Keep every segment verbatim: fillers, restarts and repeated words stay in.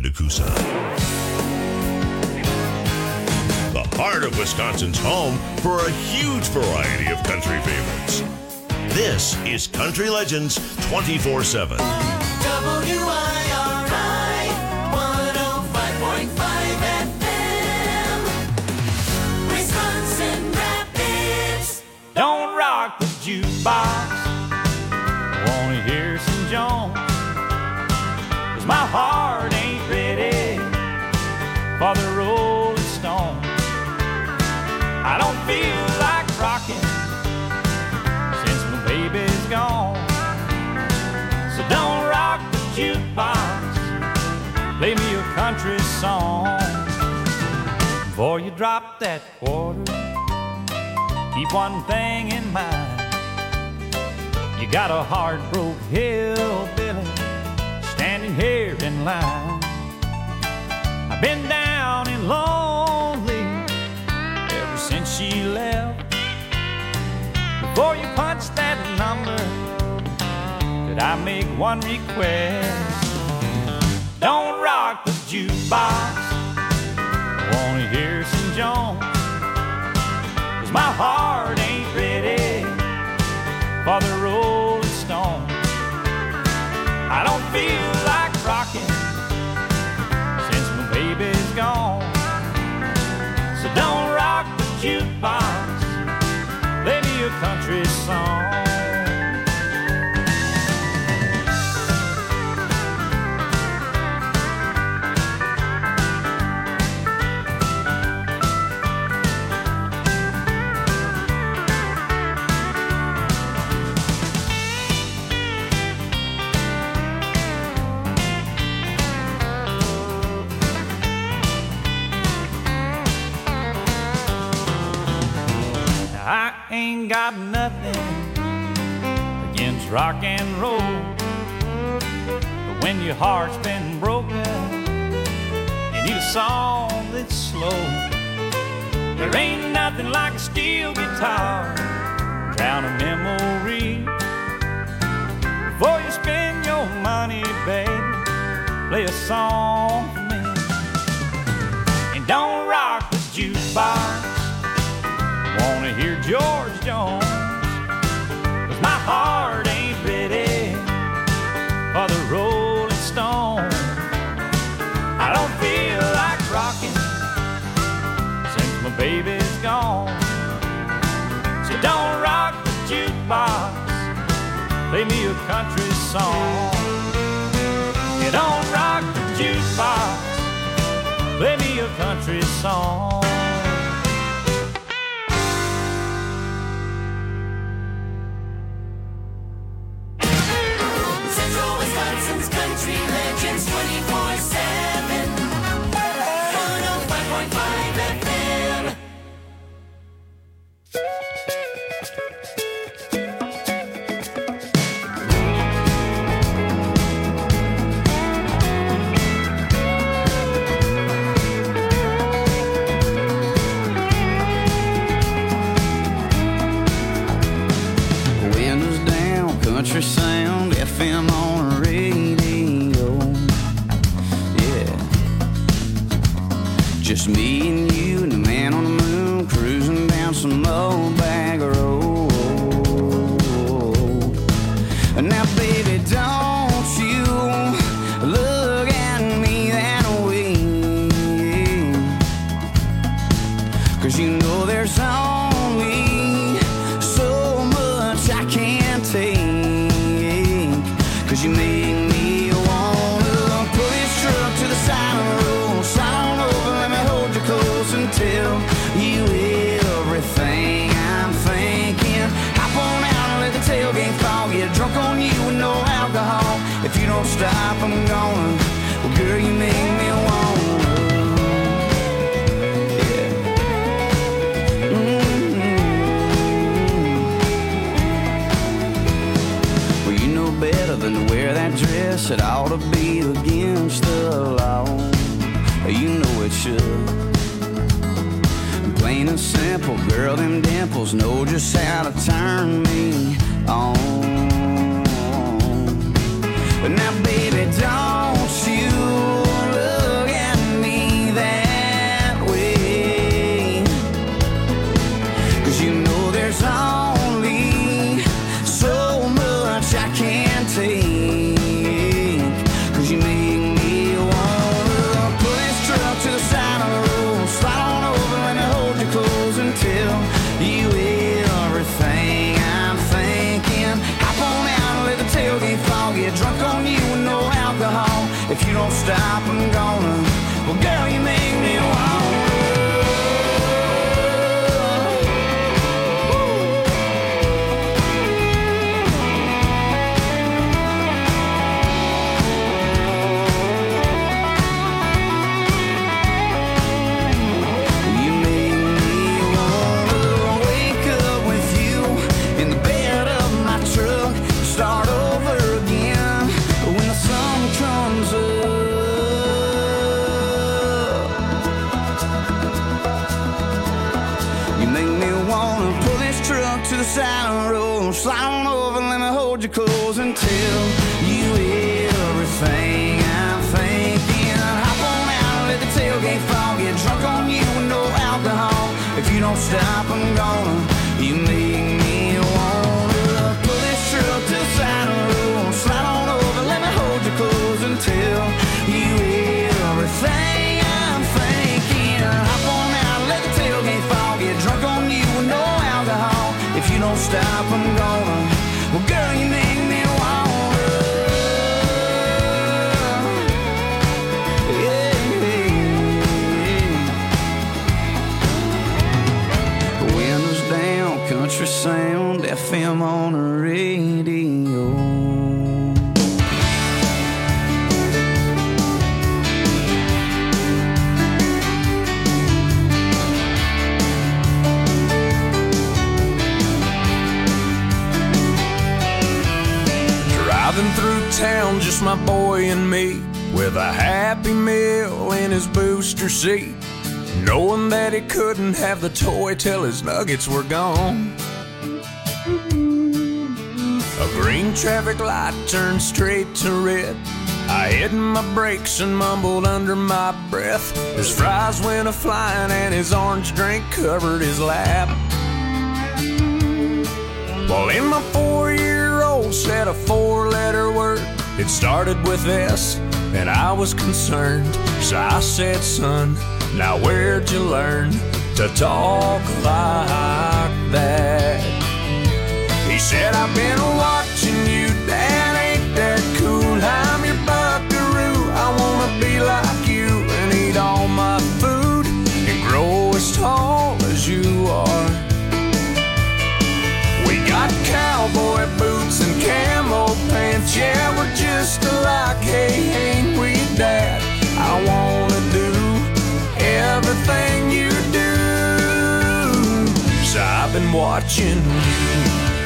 to Coosa. The heart of Wisconsin's home for a huge variety of country favorites. This is Country Legends twenty-four seven. W I R I one oh five point five F M, Wisconsin Rapids. Don't rock the jukebox, I wanna hear some Jones, 'cause my heart ain't ready for the Rolling Stone. I don't feel like rocking since my baby's gone. So don't rock the jukebox, play me a country song. Before you drop that quarter, keep one thing in mind. You got a heart-broke hillbilly standing here in line. I've been down and lonely ever since she left. Before you punch that number, could I make one request? Don't rock the jukebox, I wanna hear some Jones, 'cause my heart ain't ready for the Rolling Stone. I don't feel like rocking since my baby's gone. So don't rock the jukebox, play me a country song. I ain't got nothing against rock and roll, but when your heart's been broken, you need a song that's slow. There ain't nothing like a steel guitar, drown a memory. Before you spend your money, baby, play a song for me. And don't rock the jukebox, wanna hear George Jones, 'cause my heart ain't ready for the Rolling Stone. I don't feel like rocking since my baby's gone. So don't rock the jukebox, play me a country song. You don't rock the jukebox, play me a country song. Country Legends twenty-four seven, one oh five point five F M. Windows down, country sound, F M on a radio. Just me and you and the man on the moon, cruising down some old bag road. Now baby, don't you look at me that way, 'cause you know there's only so much I can't take, 'cause you make me wanna pull this truck to the side of the road, slide on over, let me hold you close and tell you everything I'm thinking. Hop on out and let the tailgate fall, get drunk on you with no alcohol. If you don't stop, I'm gonna, well girl, you make me wanna. Yeah. Mm-hmm. Well, you know better than to wear that dress, it ought to be against the law. You know it should. Plain and simple, girl, them dimples know just how to turn me on. But now, baby, don't you look on you with no alcohol. If you don't stop, I'm gonna. Well, girl, you make me wanna. To the side of the road, slide on over, let me hold you close until you everything I'm thinking. Hop on out, let the tailgate fall, get drunk on you with no alcohol. If you don't stop, I'm gonna. You make me wanna pull this truck to the side of the road, slide on over, let me hold you close until you everything I'm thinking. Hop on out, let the tailgate fall, get drunk on you with no alcohol. If you don't stop, I'm gonna. Well, girl, you make me wanna. Yeah, yeah. Windows down, country sound, F M on the radio. Driving through town, just my boy and me, with a Happy Meal in his booster seat, knowing that he couldn't have the toy till his nuggets were gone. A green traffic light turned straight to red. I hit my brakes and mumbled under my breath. His fries went a-flying and his orange drink covered his lap. Well, in my four-year-old said a four-letter word. It started with S, and I was concerned. So I said, son, now where'd you learn to talk like that? He said, I've been watching you, Dad, ain't that cool? I'm your buckaroo, I wanna be like you and eat all my food and grow as tall as you are. We got cowboy boots and camo pants, yeah, we're just alike, hey, ain't we, Dad? I wanna do everything you do, so I've been watching you.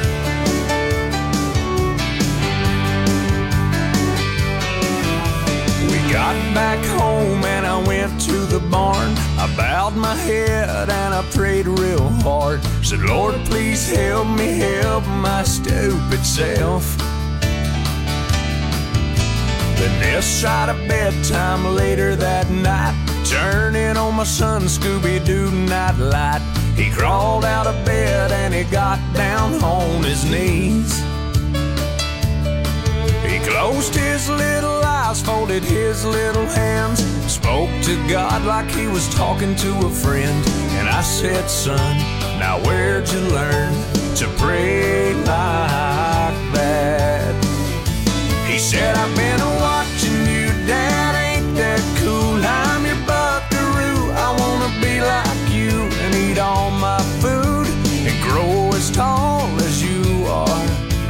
We got back home and I went to the barn. I bowed my head and I prayed real hard. Said, Lord, please help me help my stupid self. Then this side of bedtime later that night, turning on my son Scooby-Doo night light. He crawled out of bed and he got down on his knees. He closed his little eyes, folded his little hands, spoke to God like he was talking to a friend. And I said, son, now where'd you learn to pray like that? He said, I've been watching you, Dad, ain't that cool? I'm your buckaroo, I wanna be like you and eat all my food and grow as tall as you are.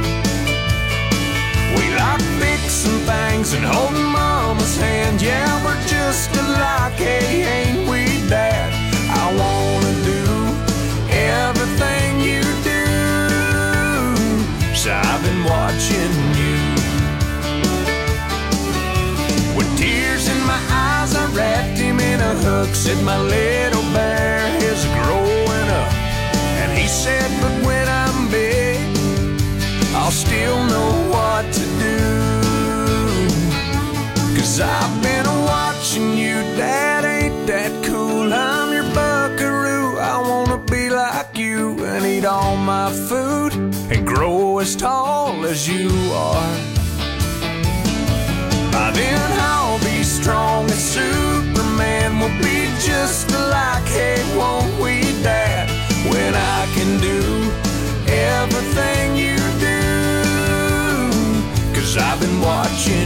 We like fixing things and holding Mama's hand, yeah, we're just alike, hey, ain't we, Dad? I wanna do everything you do, so I've been watching you. With tears in my eyes, I wrapped him in a hug, said my little bear is growing up. And he said, but when I'm big, I'll still know what to do. Cause I've been watching you, Dad, ain't that cool? I'm your buckaroo, I wanna be like you and eat all my food and grow as tall as you are. By then I'll be strong as Superman, we'll be just alike, hey, won't we, Dad? When I can do everything you do, cause I've been watching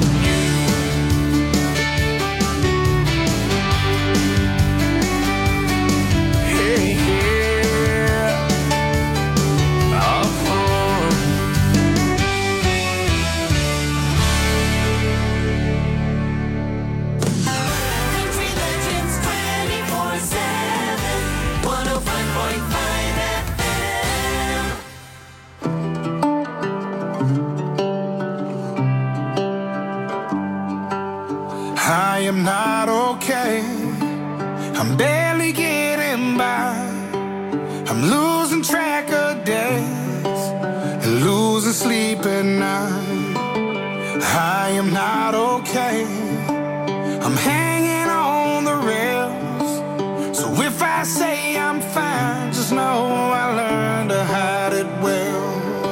I am not okay. I'm barely getting by. I'm losing track of days and losing sleep at night. I am not okay. I'm hanging on the rails. So if I say I'm fine, just know I learned to hide it well.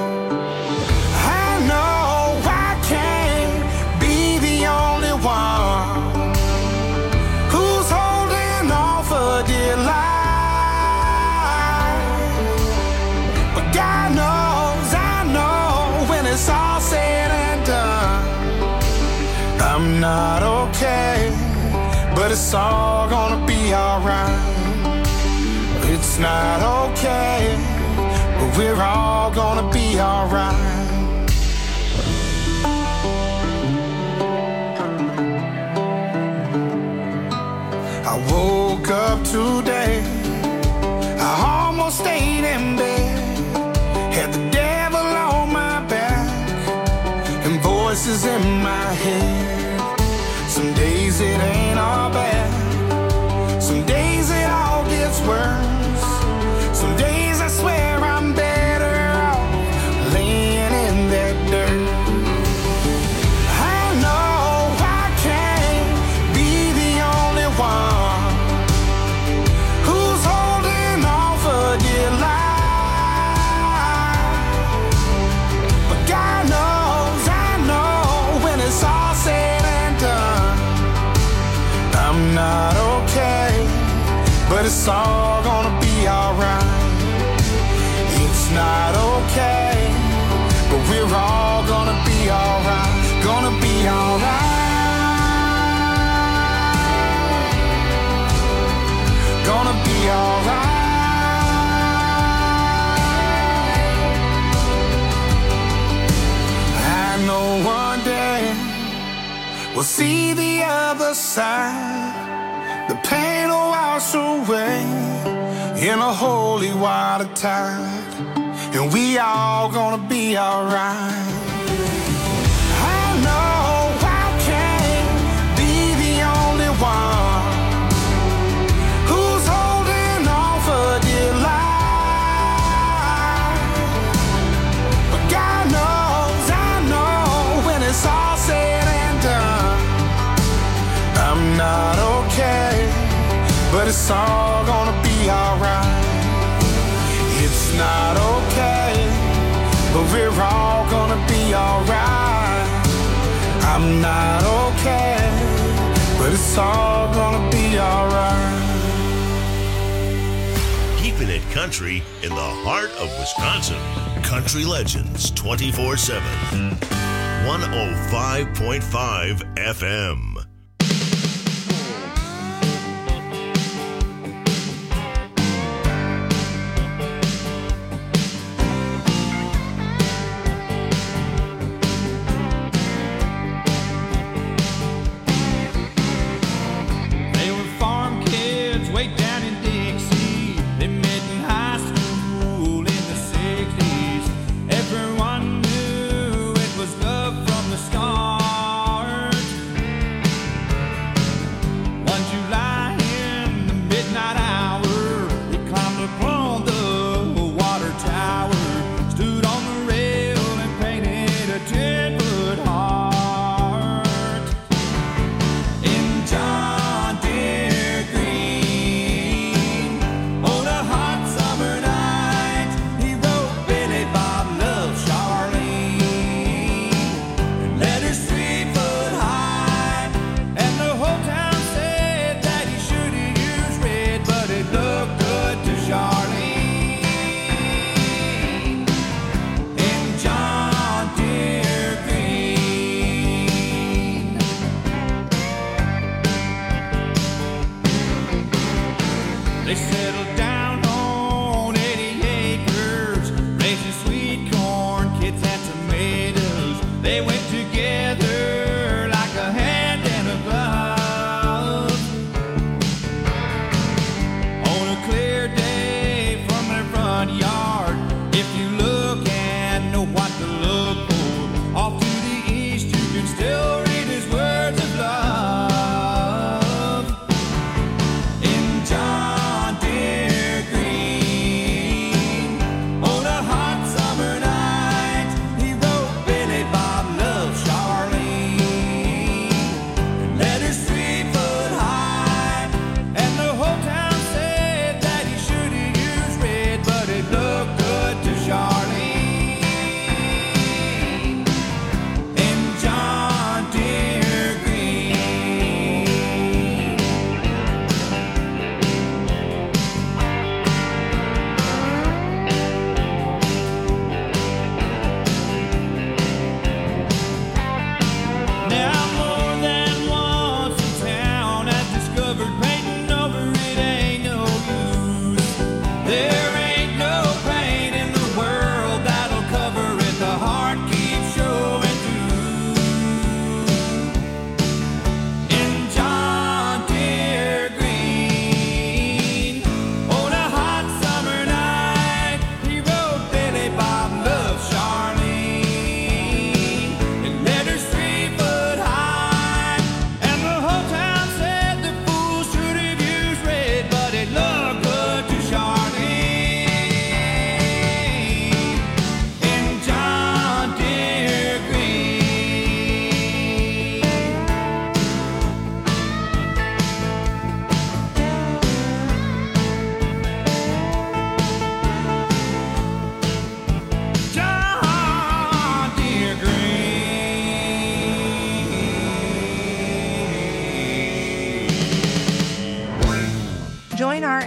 I know I can't be the only one who's holding on for dear life. But God knows, I know when it's all said and done, I'm not okay, but it's all gonna be alright. It's not okay, but we're all gonna be alright. I woke up today, I almost stayed in bed, had the devil on my back and voices in my head. Some days it ain't all bad, some days it all gets worse. Some days I swear I'm better off laying in that dirt. I know I can't be the only one who's holding on for dear life. But God knows, I know when it's all said and done, I'm not okay, but it's all gonna be alright. It's not okay, but we're all gonna be alright. Gonna be alright. Gonna be alright. I know one day we'll see the other side. The pain will wash away in a holy water tide, and we all gonna be alright. I know I can't be the only one who's holding on for dear life. But God knows, I know when it's all said and done, I'm not okay, but it's all gonna be alright. It's not okay, but we're all gonna be alright. I'm not okay, but it's all gonna be alright. Keeping it country in the heart of Wisconsin. Country Legends twenty-four seven. one oh five point five F M. Everyone knew it was love from the start.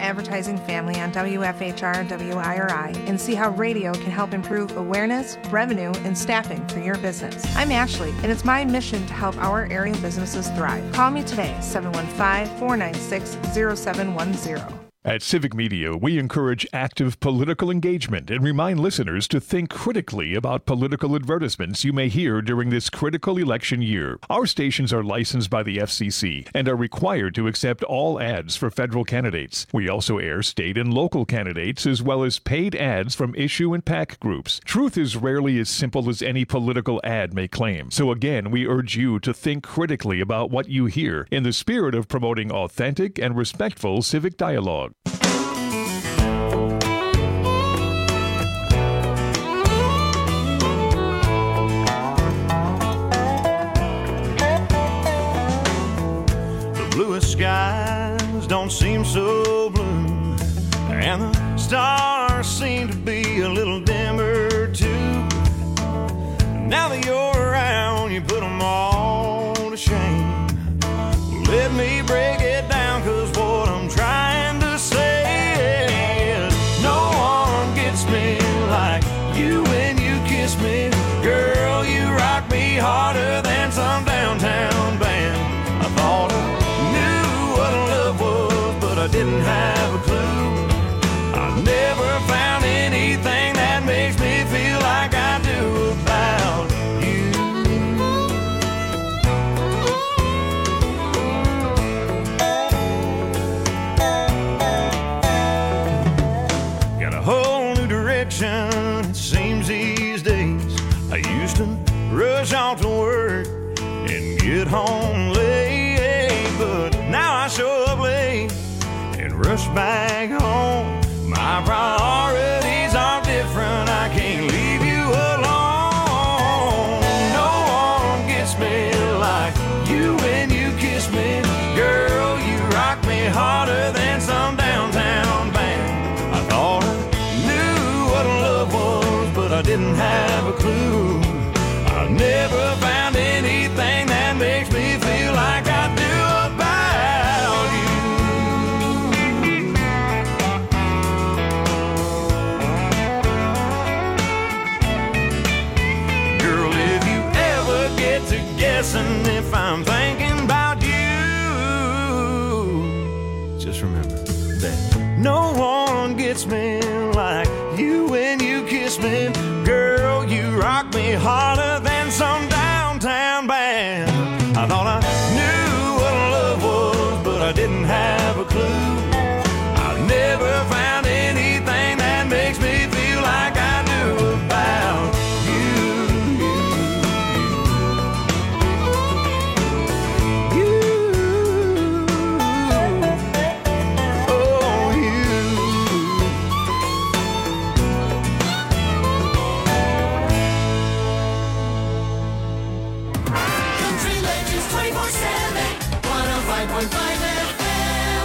advertising family on W F H R and W I R I and see how radio can help improve awareness, revenue, and staffing for your business. I'm Ashley, and it's my mission to help our area businesses thrive. Call me today, seven one five, four nine six, zero seven one zero. At Civic Media, we encourage active political engagement and remind listeners to think critically about political advertisements you may hear during this critical election year. Our stations are licensed by the F C C and are required to accept all ads for federal candidates. We also air state and local candidates as well as paid ads from issue and PAC groups. Truth is rarely as simple as any political ad may claim. So again, we urge you to think critically about what you hear in the spirit of promoting authentic and respectful civic dialogue. The bluest skies don't seem so blue, and the stars seem to be a little dimmer too. Now that you're around, you put them all to shame. Let me break it down, 'cause what I'm trying to say is no one gets me like you when you kiss me. Girl, you rock me harder than some downtown band. I thought I knew what love was, but I didn't have a clue. I never found anything that makes me feel like I do about you. Got a whole new direction, it seems these days. I used to rush off to work and get home late, but now I show up late and rush back home. My priorities are different, I can't leave you alone. No one gets me like you when you kiss me. Girl, you rock me harder than some downtown band. I thought I knew what love was, but I didn't have a clue. I never found anything that makes me feel like I do about you. Girl, if you ever get to guessing if I'm thinking about you, just remember that no one gets me like you when you kiss me. Girl, you rock me harder than some downtown band. I thought I knew what love was, but I didn't have a clue. I never found anything that makes me feel like I do about you. You, oh, you. Country Legends twenty-four seven, one oh five point five F M.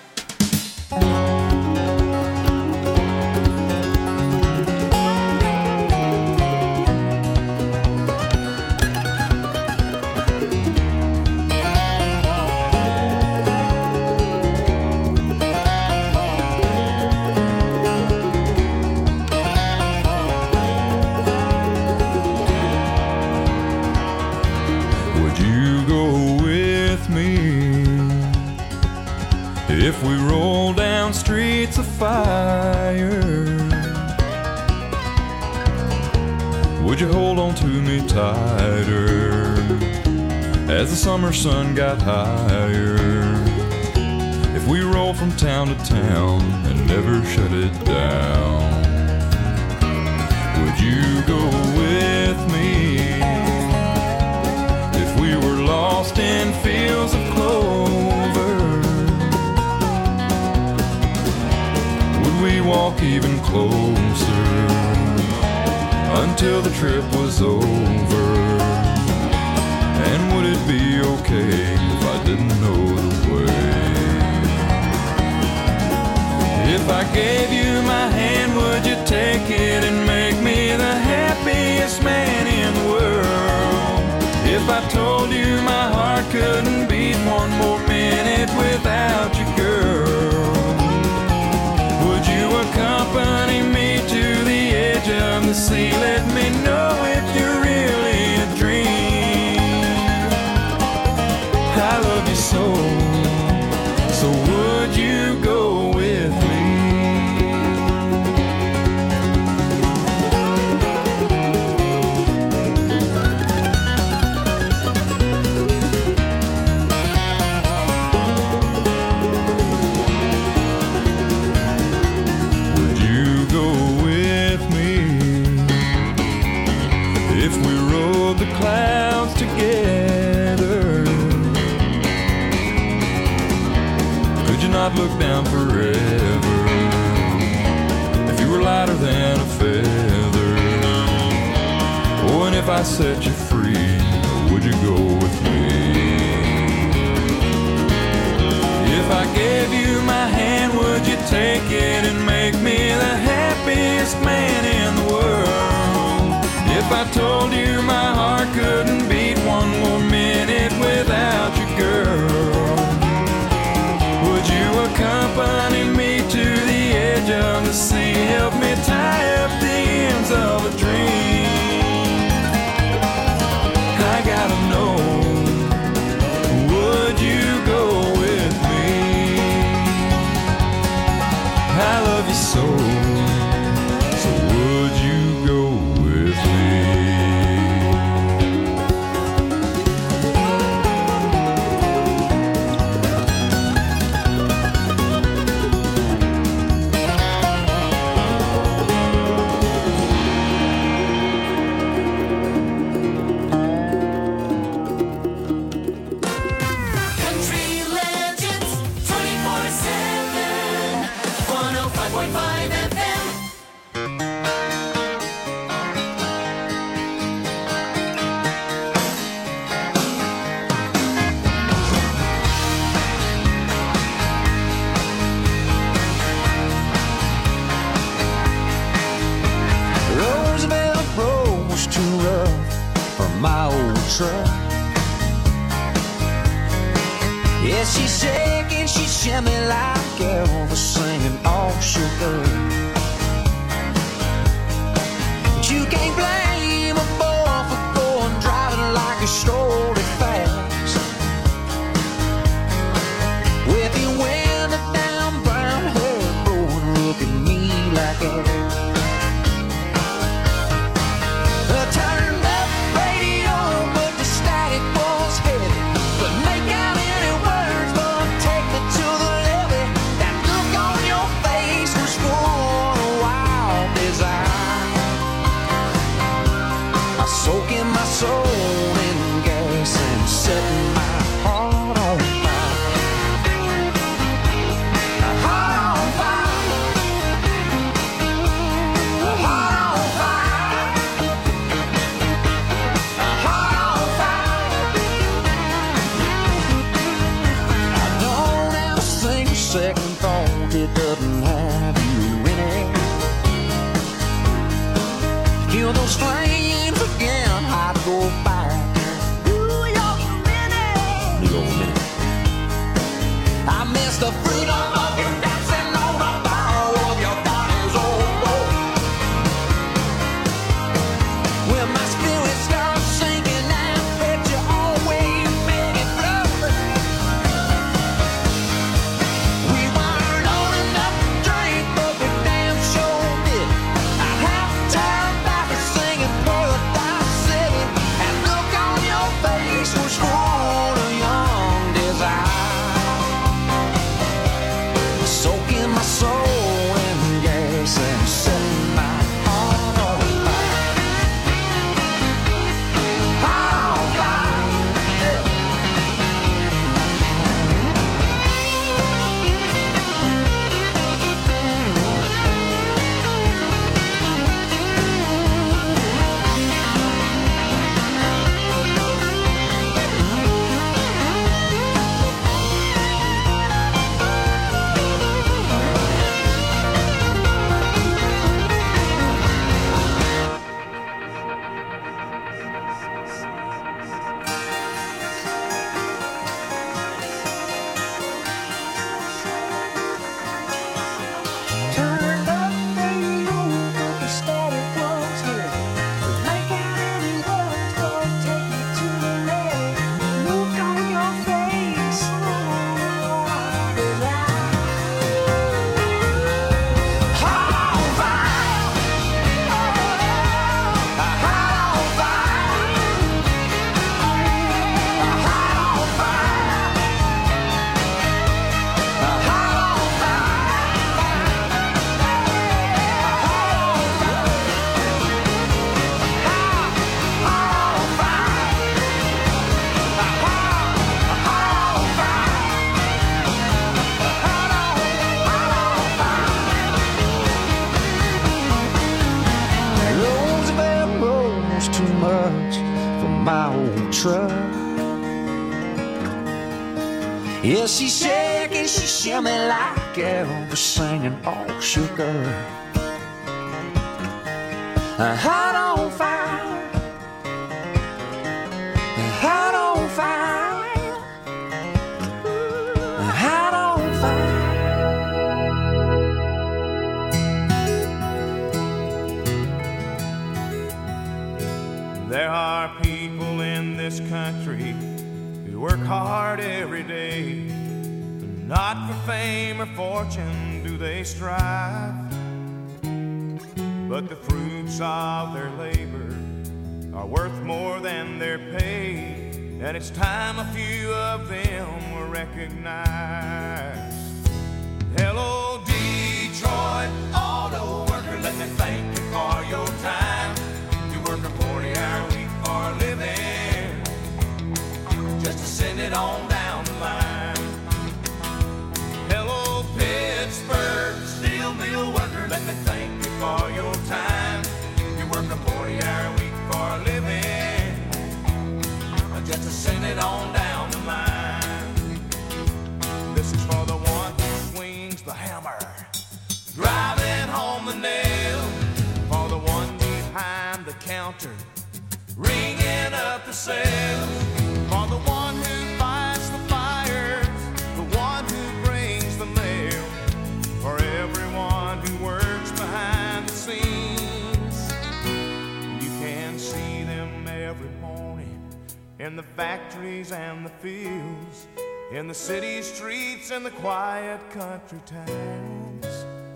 Would you go with me if we roll down streets of fire? Would you hold on to me tighter as the summer sun got higher? If we roll from town to town and never shut it down, would you go with me if we were lost in fields of clover? Would we walk even closer until the trip was over? And would it be okay if I didn't know the way? If I gave you my hand, would you take it and make me the happiest man in the world? If I told you my heart couldn't beat one more minute without you, girl, soul. So would you go with me? Would you go with me if we rode the clouds together? Could you not look down forever if you were lighter than a feather? Oh, and if I set you free, would you go with me? If I gave you my hand, would you take it and make me the happiest man in the world? If I told you my heart couldn't beat one more minute without you, girl, would you accompany me to the edge of the sea? Help me tie up the ends of a dream. I gotta know, would you go with me? I love you so, so would you go with me? Country Legends twenty-four seven, one oh five point five F M. Roosevelt Road was too rough for my old truck. Yeah, she's shaking, she's shimmy like Elvis singing all shook up. But you can't blame a boy for going driving like a story fast. With your window down, brown hair blowing, look at me like that. I turned up radio, but the static was heavy. Couldn't make out any words, but take me to the levee. That look on your face was full of wild desire. I soak in my soul in gas and setting my heart on fire. A heart on fire. A heart on fire. A heart on fire. I don't have a single second thought it doesn't have you in it. Kill those flames again, I'd go back. New York minute. New York minute. I miss the freedom of your dancing on the bow of your body's old boat. When my spirit starts sinking, I bet you always make it float. We weren't old enough to drink, but we damn sure did. I have to turn back and sing it Yeah, she shake and she shimmy like Elvis singing all sugar. Hot on fire, hot on fire, hot on fire. There are people in this country who work hard every day. Not for fame or fortune do they strive, but the fruits of their labor are worth more than their pay, and it's time a few of them were recognized. Hello, Detroit auto worker, let me thank you for your time. You work a forty-hour week for a living, just to send it on down the line. Hello, Pittsburgh steel mill worker, let me thank you for your time. You work a forty-hour week for a living, just to send it on down the line. This is for the one who swings the hammer, driving home the nail. For the one behind the counter, ringing up the sales. For the one who fights the fires, the one who brings the mail. For everyone who works behind the scenes, you can see them every morning in the factories and the fields, in the city streets and the quiet country towns,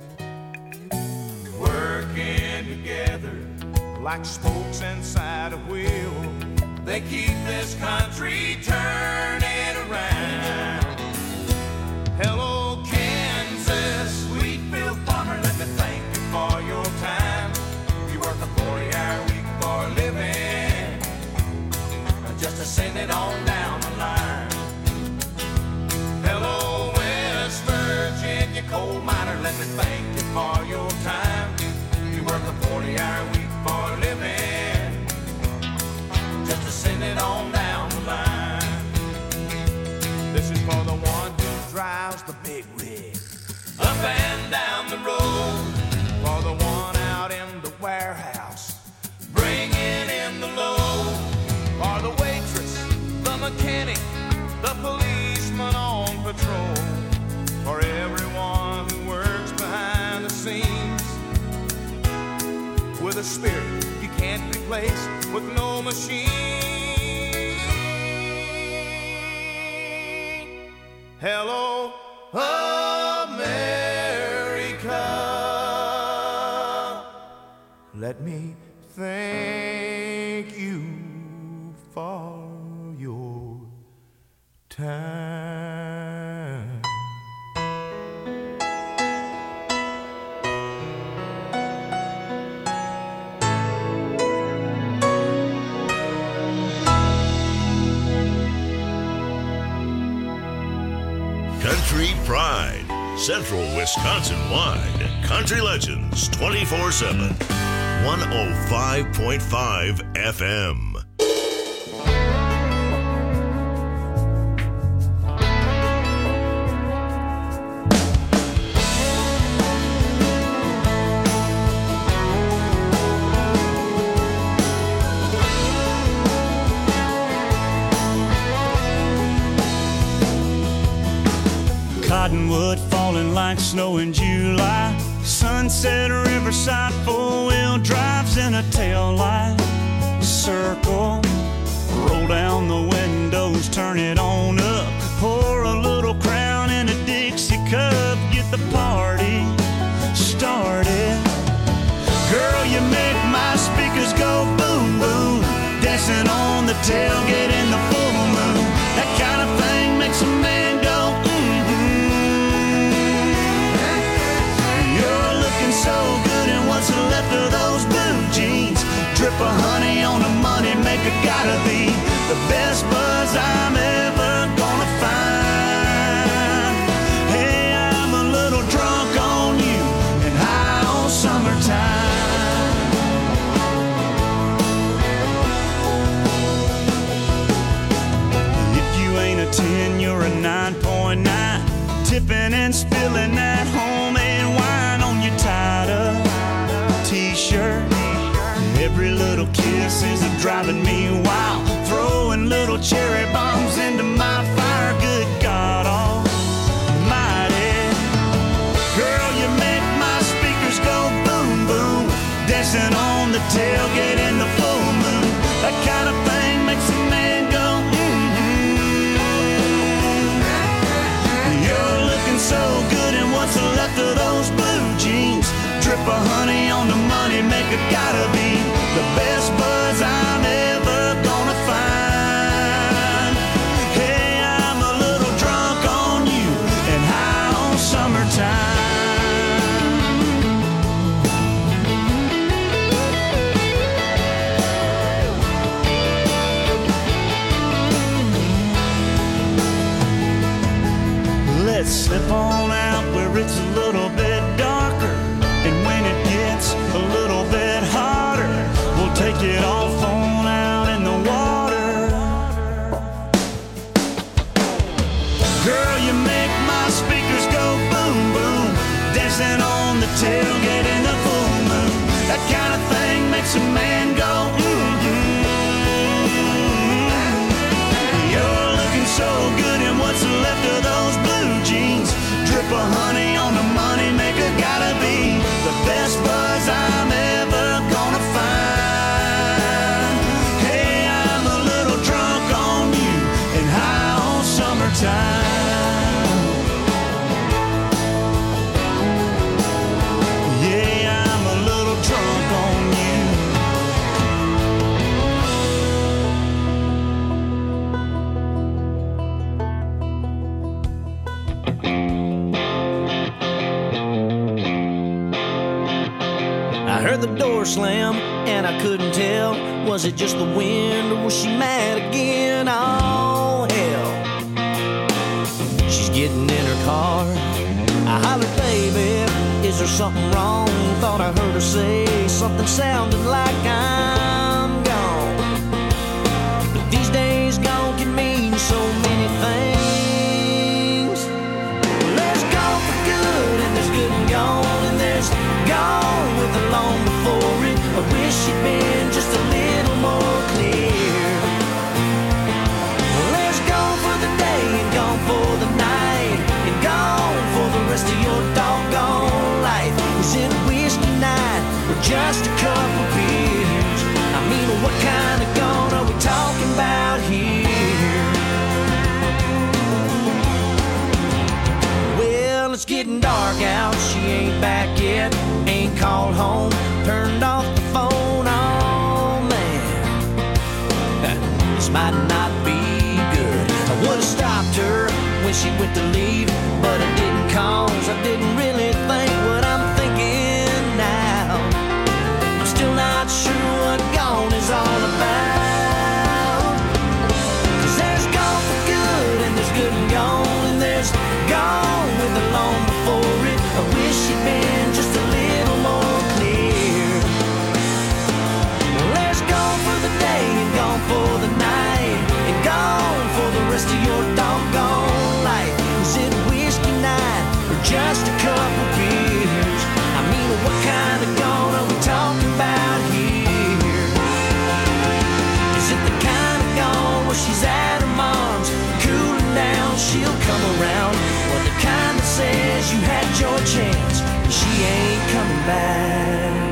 working together like spokes inside a wheel. They keep this country turning around. Hello, Kansas, Wheatfield farmer, let me thank you for your time. You work a forty-hour week for a living, just to send it on down the line. Hello, West Virginia coal miner, let me thank you for your time. You work a forty-hour week for a living, just to send it on down the line. This is for the one who drives the big rig up and down the road. For the one out in the warehouse, bringing in the load. For the waitress, the mechanic, the policeman on patrol. For everyone who works behind the scenes, with a spirit you can't replace with no machine. Hello, America, let me thank you for your time. Country Pride, Central Wisconsin-wide. Country Legends twenty-four seven. one oh five point five F M. Cottonwood falling like snow in July. Sunset Riverside, four-wheel drives in a tail light. Circle, roll down the windows, turn it on up. Pour a little Crown in a Dixie cup, get the party started. Girl, you make my speakers go boom, boom. Dancing on the tailgate in the full moon. That kind of thing makes a man go so good, and what's left of those blue jeans? Drip of honey on the money maker, gotta be the best buzz I'm ever ten, you're a nine point nine. Tipping and spilling that homemade wine on your tied-up t-shirt. Every little kiss is driving me wild, throwing little cherry bombs into my fire. Good God Almighty, girl, you make my speakers go boom boom, dancing on the tailgate in the full moon. That kind of thing makes a man go mm-hmm. You're looking so good in what's left of those blue jeans. Drip of honey on the money maker, gotta be the best buzz I'm ever gonna find. Hey, I'm a little drunk on you and high on summertime. Let's slip on out where it's a little bit darker, and when it gets a little bit hotter, we'll take it off on out in the water. Girl, you make my speakers go boom boom, dancing on the tailgate in the full moon. That kind of thing makes a man go mm-hmm. You're looking so good in what's left of those blue jeans. Drip of honey on the money maker, gotta be the best buzz I'm ever gonna find. Hey, I'm a little drunk on you and high on summertime. Yeah, I'm a little drunk on you. I heard the door slam and I couldn't tell, was it just the wind or was she mad again? Oh hell, she's getting in her car. I hollered, baby, is there something wrong? Thought I heard her say something sounding like I'm gone. But these days gone can mean so many things. There's gone for good and there's good and gone, and there's gone with the long before it. I wish she'd been just a little more clear. Well, there's gone for the day and gone for the night, and gone for the rest of your doggone life. Was it whiskey night or just a couple beers? I mean, what kind of gone are we talking about here? Well, it's getting dark out, she ain't back yet, ain't called home, turned off the phone. Oh man, this might not be good. I would've stopped her when she went to leave, but I didn't, cause I didn't really think what I'm thinking now. I'm still not sure what gone is all about. Cause there's gone for good and there's good and gone, and there's gone with the long before it. I wish she'd been just a little more clear. Well, there's gone for the day and gone for the night, and gone for the rest of your doggone life. Is it whiskey night or just a couple beers? I mean, what kind of gone are we talking about here? Is it the kind of gone where she's at her mom's, cooling down, she'll come around? Or the kind that says you had your chance and she ain't coming back?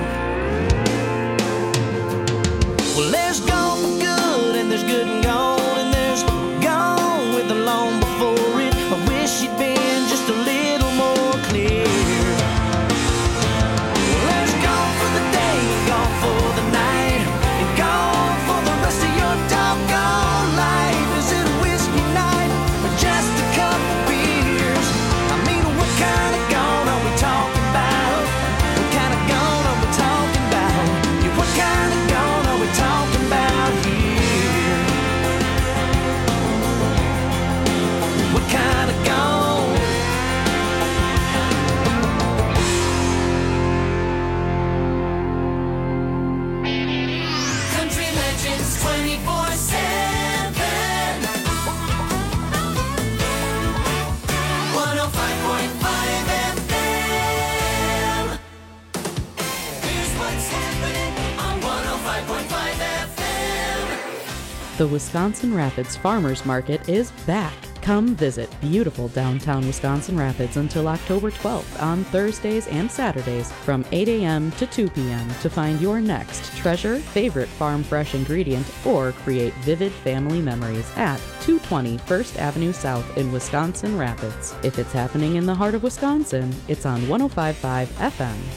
Well, there's gone for good and there's good and gone, and there's gone with the long before it. I wish she'd been just a little more clear. Well, there's gone for the day and gone for the night, and gone for the rest of your doggone life. Is it a whiskey night or just a couple beers? I mean, what kind of gone are we talking about? What kind of gone are we The Wisconsin Rapids Farmers Market is back. Come visit beautiful downtown Wisconsin Rapids until October twelfth on Thursdays and Saturdays from eight a.m. to two p.m. to find your next treasure, favorite farm fresh ingredient, or create vivid family memories at two twenty First Avenue South in Wisconsin Rapids. If it's happening in the heart of Wisconsin, it's on one oh five point five F M.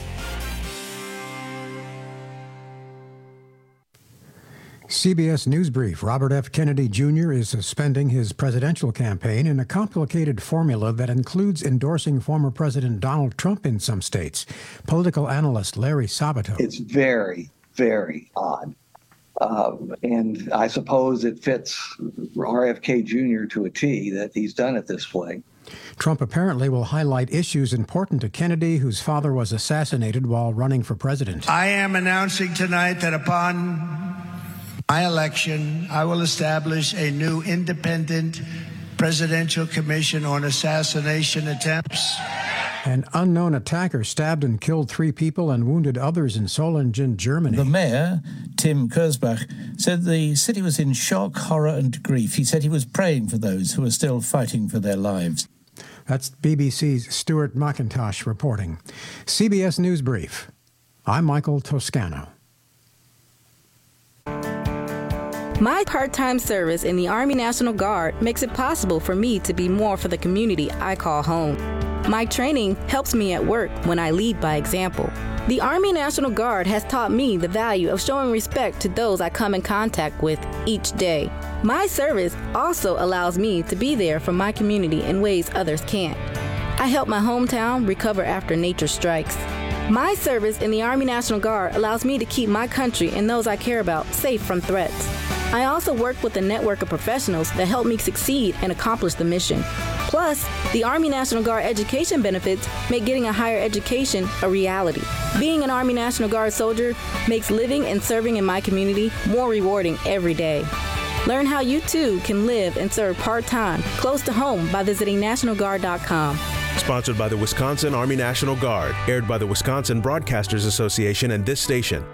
C B S News Brief. Robert F. Kennedy Junior is suspending his presidential campaign in a complicated formula that includes endorsing former President Donald Trump in some states. Political analyst Larry Sabato. It's very, very odd. Um, and I suppose it fits R F K Junior to a T that he's done it this way. Trump apparently will highlight issues important to Kennedy, whose father was assassinated while running for president. I am announcing tonight that upon my election, I will establish a new independent presidential commission on assassination attempts. An unknown attacker stabbed and killed three people and wounded others in Solingen, Germany. The mayor, Tim Kurzbach, said the city was in shock, horror and grief. He said he was praying for those who are still fighting for their lives. That's B B C's Stuart McIntosh reporting. C B S News Brief. I'm Michael Toscano. My part-time service in the Army National Guard makes it possible for me to be more for the community I call home. My training helps me at work when I lead by example. The Army National Guard has taught me the value of showing respect to those I come in contact with each day. My service also allows me to be there for my community in ways others can't. I help my hometown recover after nature strikes. My service in the Army National Guard allows me to keep my country and those I care about safe from threats. I also work with a network of professionals that help me succeed and accomplish the mission. Plus, the Army National Guard education benefits make getting a higher education a reality. Being an Army National Guard soldier makes living and serving in my community more rewarding every day. Learn how you too can live and serve part-time, close to home by visiting national guard dot com. Sponsored by the Wisconsin Army National Guard, aired by the Wisconsin Broadcasters Association and this station.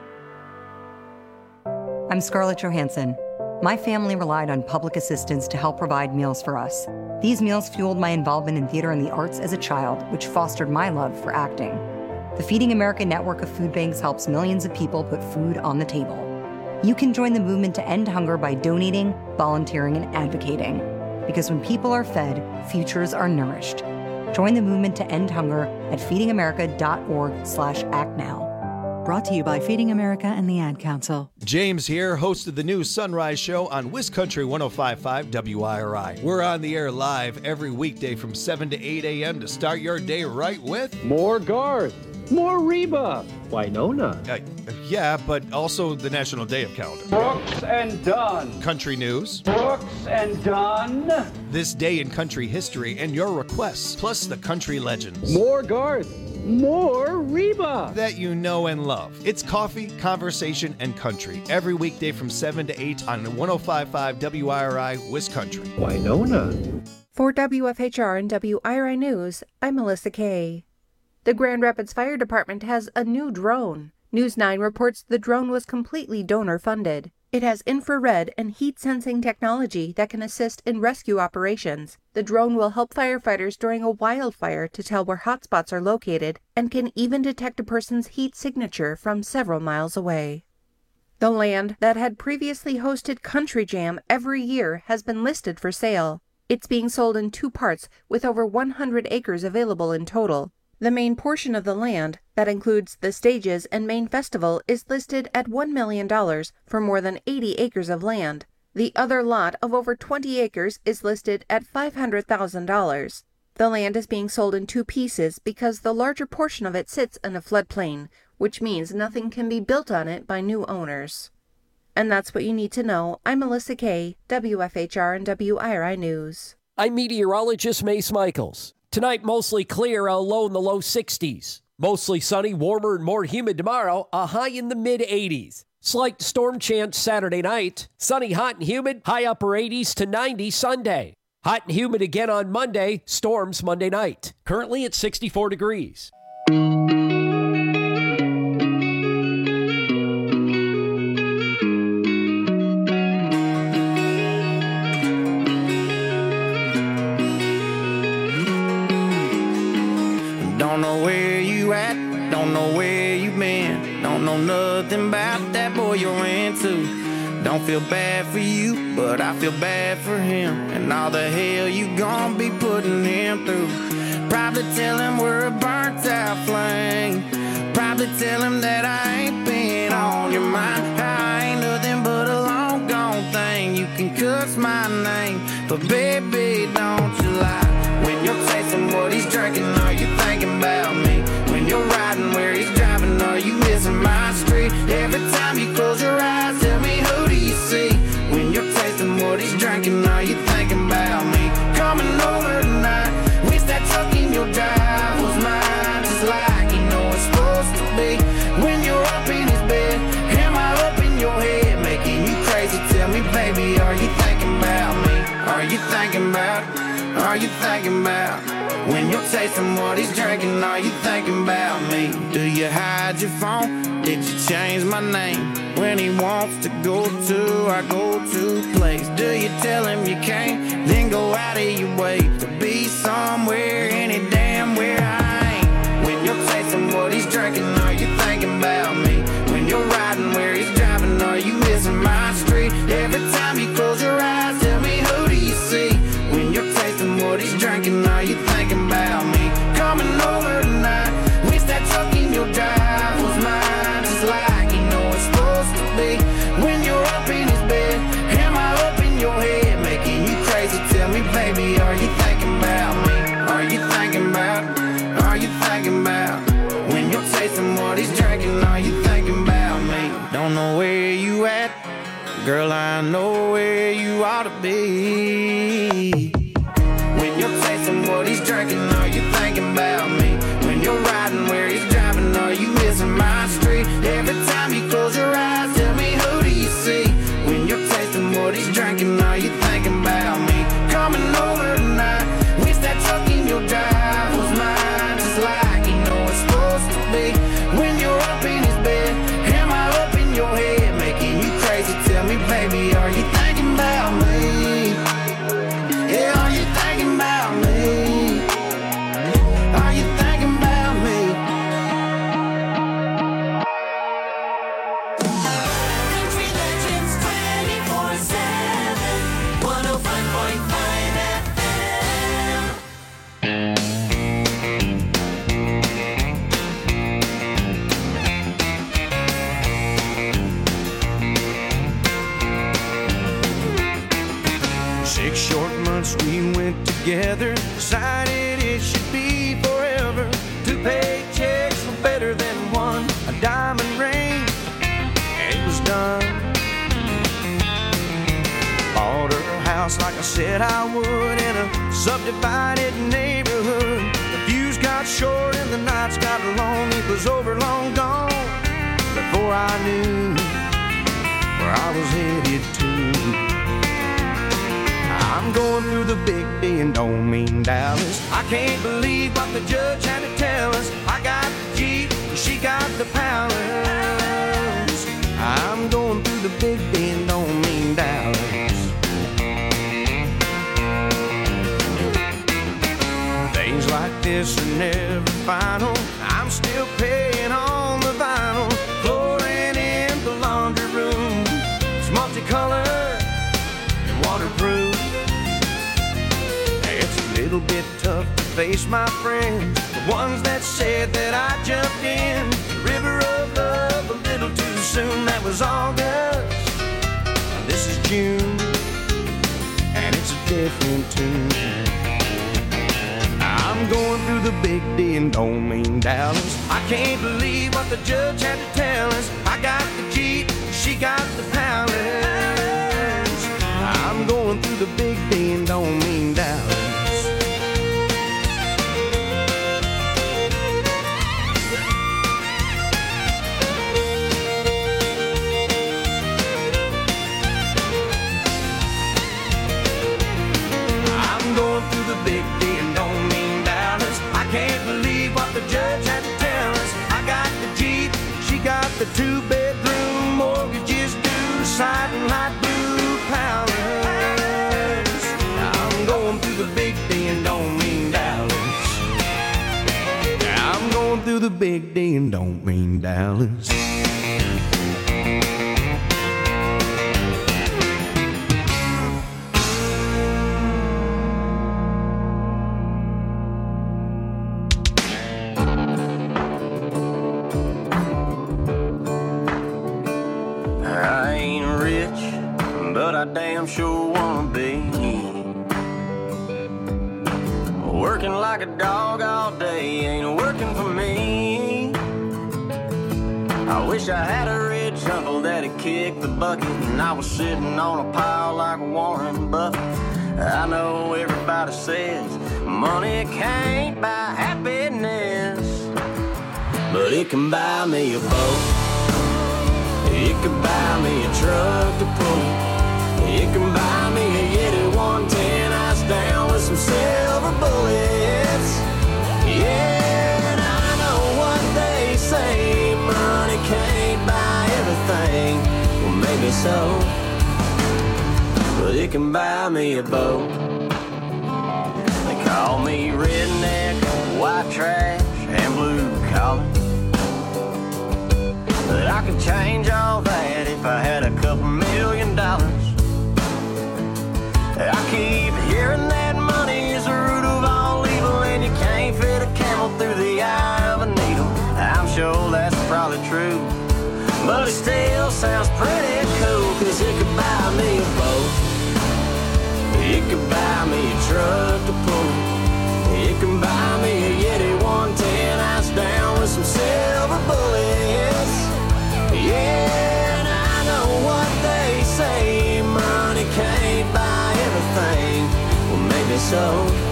I'm Scarlett Johansson. My family relied on public assistance to help provide meals for us. These meals fueled my involvement in theater and the arts as a child, which fostered my love for acting. The Feeding America network of food banks helps millions of people put food on the table. You can join the movement to end hunger by donating, volunteering, and advocating. Because when people are fed, futures are nourished. Join the movement to end hunger at feeding america dot org slash act now. Brought to you by Feeding America and the Ad Council. James here, host of the new Sunrise Show on WisCountry one oh five point five W I R I. We're on the air live every weekday from seven to eight a.m. to start your day right with more Garth, more Reba, Winona. Uh, yeah, but also the National Day of Calendar. Brooks and Dunn. Country news. Brooks and Dunn. This day in country history and your requests, plus the country legends. More Garth. More Reba that you know and love. It's coffee, conversation, and country every weekday from seven to eight on one oh five point five W I R I WisCountry. Winona. For W F H R and W I R I News, I'm Melissa Kay. The Grand Rapids Fire Department has a new drone. News nine reports the drone was completely donor-funded. It has infrared and heat-sensing technology that can assist in rescue operations. The drone will help firefighters during a wildfire to tell where hotspots are located and can even detect a person's heat signature from several miles away. The land that had previously hosted Country Jam every year has been listed for sale. It's being sold in two parts with over one hundred acres available in total. The main portion of the land, that includes the stages and main festival, is listed at one million dollars for more than eighty acres of land. The other lot of over twenty acres is listed at five hundred thousand dollars. The land is being sold in two pieces because the larger portion of it sits in a floodplain, which means nothing can be built on it by new owners. And that's what you need to know. I'm Melissa Kay, W F H R and W I R I News. I'm meteorologist Mace Michaels. Tonight, mostly clear, a low in the low sixties. Mostly sunny, warmer, and more humid tomorrow, a high in the mid eighties. Slight storm chance Saturday night. Sunny, hot, and humid, high upper eighties to ninety Sunday. Hot and humid again on Monday, storms Monday night. Currently at sixty-four degrees. nothing about that boy you're into. Don't feel bad for you, but I feel bad for him and all the hell you gon' be putting him through. Probably tell him we're a burnt out flame. Probably tell him that I ain't been on your mind. I ain't nothing but a long gone thing. You can cuss my name, but baby, don't you lie. When you're tasting what he's drinking, are you thinking about me? When you're riding where he's driving, are you missing my street? Every time you close your eyes, tell me, who do you see? When you're tasting what he's drinking, are you thinking about me? Coming over tonight, wish that truck in your drive was mine, just like you know it's supposed to be. When you're up in his bed, am I up in your head, making you crazy? Tell me, baby, are you thinking about me? Are you thinking about, are you thinking about? When you're tasting what he's drinking, are you thinking about me? Do you hide your phone? Did you change my name? When he wants to go to our go-to place, do you tell him you can't, then go out of your way to be somewhere, any damn where I ain't? When you're tasting what he's drinking, are you thinking about me? When you're riding where he's driving, are you missing my street? Every time you close your eyes, tell me, who do you see? When you're tasting what he's drinking, are you thinking about me? Coming over tonight, wish that truck in your drive was mine, just like you know it's supposed to be. When you're up in his bed, am I up in your head, making you crazy? Tell me, baby, are you thinking about me? Are you thinking about, are you thinking about? When you're tasting what he's drinking, are you thinking about me? Don't know where you at, girl, I know where you ought to be. When you're tasting what he's drinking, are you thinking about me? When you're riding where he's driving, are you missing my street? Every time you close your eyes, tell me, who do you see? When you're tasting what he's drinking, are you thinking about me? Coming over tonight, wish that truck in your drive was mine, just like you know it's supposed to be. When you're up in his bed, am I up in your head, making you crazy? Tell me, baby, are you thinking about me? Yeah, are you thinking about me? Are you thinking about me? Country Legends twenty-four seven, one oh five point five F M. Six short months we went together, decided it should be forever. Two paychecks were better than one, a diamond ring, and it was done. Bought her a house like I said I would, in a subdivided neighborhood. The views got short and the nights got long, it was over long gone before I knew where I was headed to. I'm going through the big D and don't mean Dallas. I can't believe what the judge had to tell us. I got the Jeep, she got the palace. I'm going through the big D and don't mean Dallas. Things like this are never final. I'm still paying on the vinyl. Flooring in the laundry room, it's multicolored and waterproof. A little bit tough to face my friends, the ones that said that I jumped in the river of love a little too soon. That was August, and this is June, and it's a different tune. I'm going through the big D and don't mean Dallas. I can't believe what the judge had to tell us. I got the Jeep, she got the palace. I'm going through the big D and don't mean Dallas. Big D and don't mean Dallas. I can't believe what the judge had to tell us. I got the Jeep, she got the two-bedroom, mortgages due, siding light blue palace. I'm going through the big D and don't mean Dallas. I'm going through the big D and don't mean Dallas. Working like a dog all day ain't working for me. I wish I had a rich uncle that'd kick the bucket and I was sitting on a pile like Warren Buffett. I know everybody says money can't buy happiness, but it can buy me a boat. It can buy me a truck to pull it. It can buy me a Yeti one ten ice down with some silver bullets. Yeah, and I know what they say, money can't buy everything. Well, maybe so, but it can buy me a boat. They call me redneck, white trash, and blue collar, but I could change all that if I had a couple million dollars. I keep hearing that money is the root of all evil, and you can't fit a camel through the eye of a needle. I'm sure that's probably true, but it still sounds pretty cool, cause it could buy me a boat. It could buy me a truck to pull. It can buy me a Yeti one ten ice down with some silver bullets. Yeah, and I know what they say, money can't buy everything. Well, maybe so,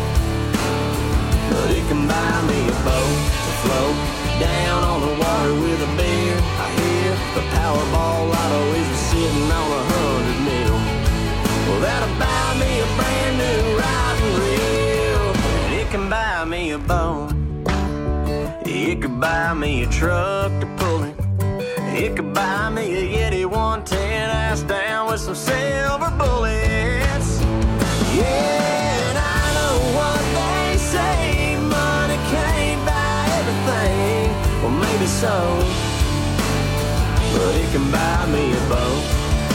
but it can buy me a boat to float down on the water with a beer. I hear the Powerball lotto is sitting on a hundred mil. Well, that'll buy me a brand new riding reel. And it can buy me a boat. It could buy me a truck to pull it. It could buy me a Yeti one ten ice down with some silver bullets. Yeah, and I know what they say, money can't buy everything. Well, maybe so, but it can buy me a boat.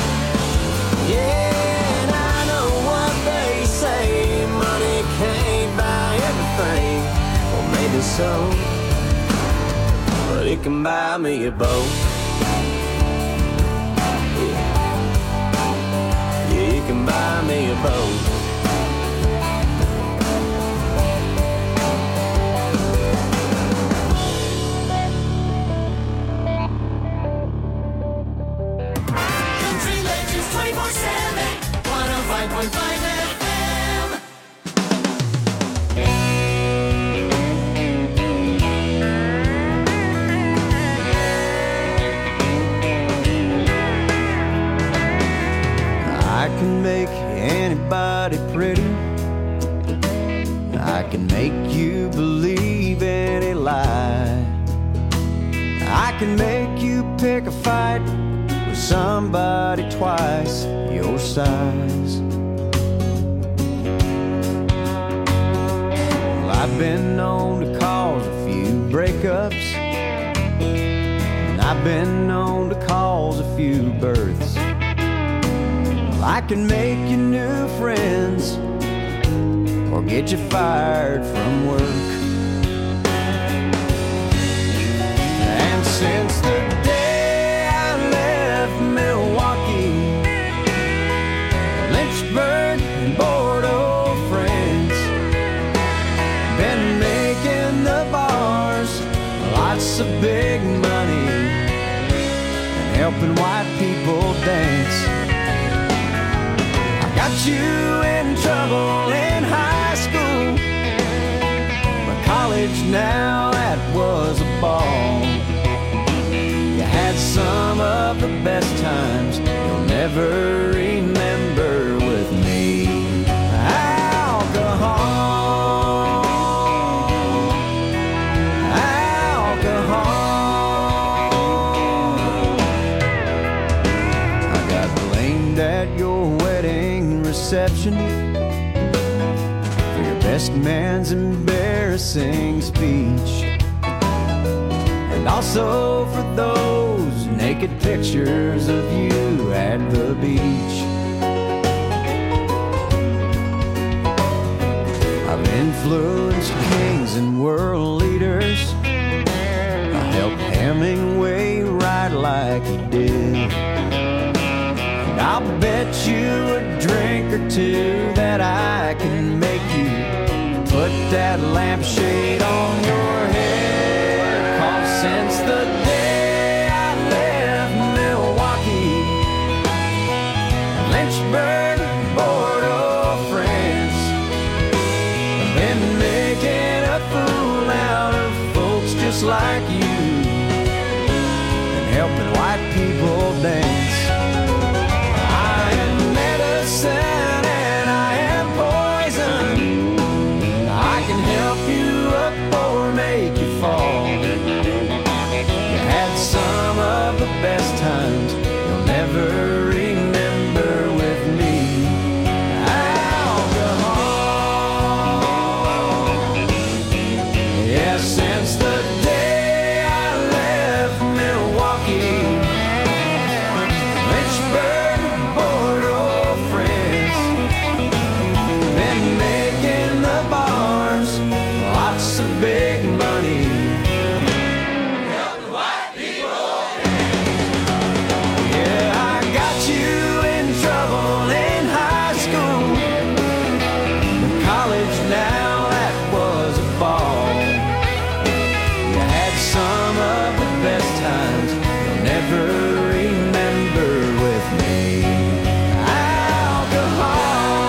Yeah, and I know what they say, money can't buy everything. Well, maybe so, but it can buy me a boat. Yeah, it can buy me a boat. Country Legends twenty-four seven, one oh five point five F M. I can make anybody pretty. I can make you believe any lie. I can make you pick a fight with somebody twice your size. Well, I've been known to cause a few breakups, and I've been known to cause a few births. I can make you new friends or get you fired from work. And since the day I left Milwaukee, Lynchburg and Bordeaux, France, been making the bars lots of big money and helping white people dance. Got you in trouble in high school, but college now, that was a ball. You had some of the best times you'll never remember with me. Alcohol, alcohol. I got blamed at your wedding reception for your best man's embarrassing speech, and also for those naked pictures of you at the beach. I've influenced kings and world leaders. I helped Hemingway write like he did. I'll bet you a drink or two that I can make you put put that lampshade on your head. 'Cause since the day I left Milwaukee, Lynchburg, Bordeaux, France, I've been making a fool out of folks just like you and helping white people dance. I am medicine and I am poison. I can help you up or make you fall. You had some of the best times you'll never remember with me. Alcohol. Yeah, since the day I left Milwaukee, Lynchburg, Bordeaux, France, been making the bars lots of big money. Yeah, I got you in trouble in high school. In college now, that was a ball. You had some of the best times you'll never remember with me. Alcohol.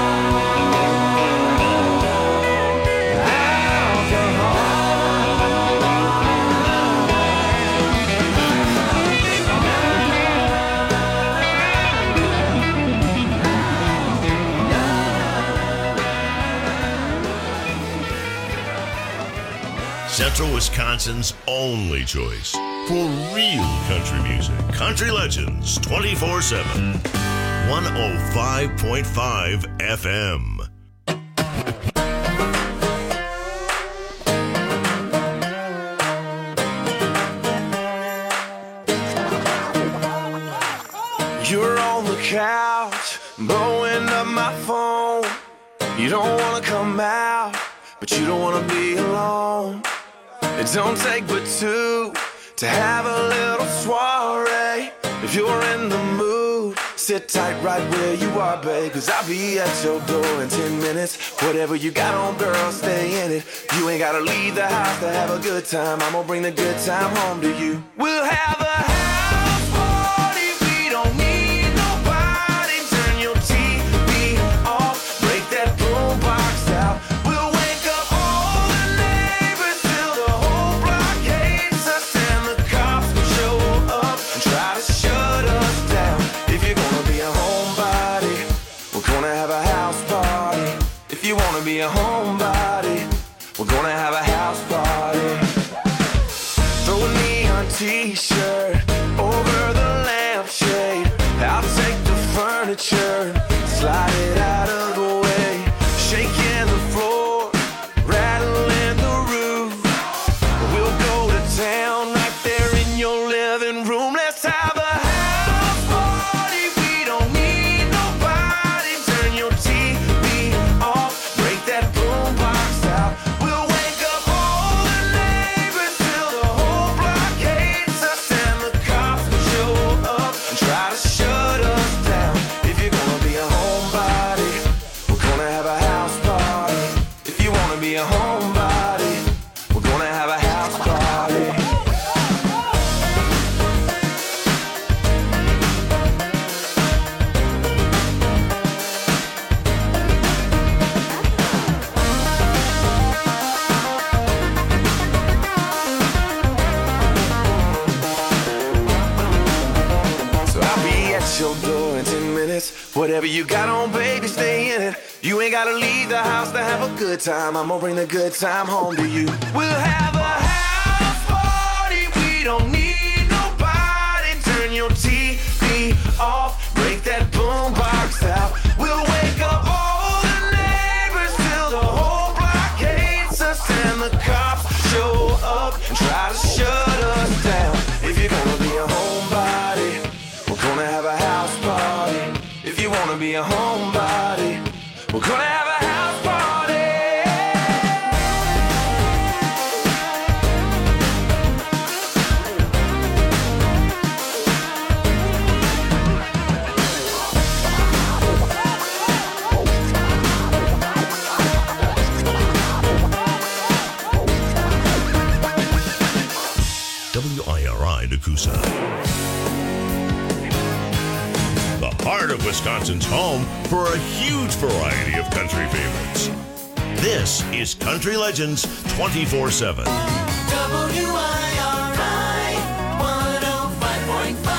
Central Wisconsin's only choice for real country music. Country Legends twenty-four seven. one oh five point five F M. You're on the couch, blowing up my phone. You don't wanna come out, but you don't wanna be alone. It don't take but two to have a little soiree. If you're in the mood, sit tight right where you are, babe, 'cause I'll be at your door in ten minutes. Whatever you got on, girl, stay in it. You ain't gotta leave the house to have a good time. I'm gonna bring the good time home to you. We'll have a house party. We don't need nobody. Turn your T V off. Break that boombox out. We'll wake up all the neighbors till the whole block hates us, and the cops will show up and try to shut us down. If you're gonna be a homebody, we're gonna have a house party. If you wanna be a homebody, we're gonna have a house party. Throw a neon t-shirt over the lampshade. I'll take the furniture, slide it out of the way. Shaking the floor, rattling the roof. We'll go to town right there in your living room. Let's have a house party. We don't need nobody. Turn your T V off. Break that boombox out. We'll wake up all the neighbors till the whole block hates us, and the cops will show up and try to shut us down. If you're gonna be a homebody, we're gonna have a house party. If you wanna be a homebody, we're gonna have a house party. So I'll be at your door in ten minutes. Whatever you got on, baby, stay in it. You ain't gotta leave the house to have a good time. I'm gonna bring the good time home to you. We'll have a house party. We don't need nobody. Turn your T V off. Break that boombox out. We'll wake up all the neighbors till the whole block hates us, and the cops show up and try to shut us down. If you're gonna be a homebody, we're gonna have a house party. If you wanna be a homebody, we're gonna have a house party. Coosa. The heart of Wisconsin's home for a huge variety of country favorites. This is Country Legends twenty-four seven. W